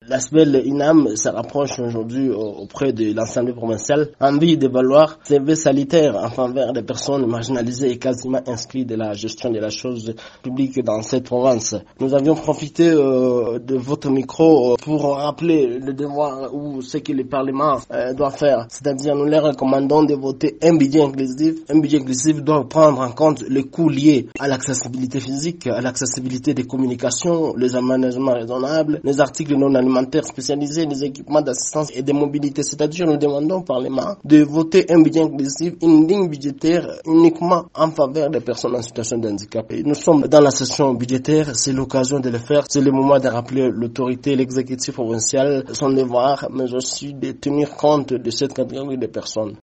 l'aspect de l'INAM se rapproche aujourd'hui auprès de l'Assemblée provinciale en vue d'évaluer ces vœux salutaires en faveur des personnes marginalisées et quasiment inscrites de la gestion de la chose publique dans cette province. Nous avions profité de votre micro pour rappeler le devoir ou ce que le Parlement doit faire. C'est-à-dire, nous leur recommandons de voter un budget inclusif. Un budget inclusif doit prendre en compte les coûts liés à l'accessibilité physique, à l'accessibilité des communications, les aménagements raisonnables, les articles non alimentaires spécialisés, les équipements d'assistance et de mobilité. C'est-à-dire, nous demandons au Parlement de voter un budget inclusif, une ligne budgétaire uniquement en faveur des personnes en situation de handicap. Et nous sommes dans la session budgétaire, c'est l'occasion de le faire, c'est le moment de rappeler l'autorité, l'exécutif provincial, son devoir, mais aussi de tenir compte de cette catégorie de personnes.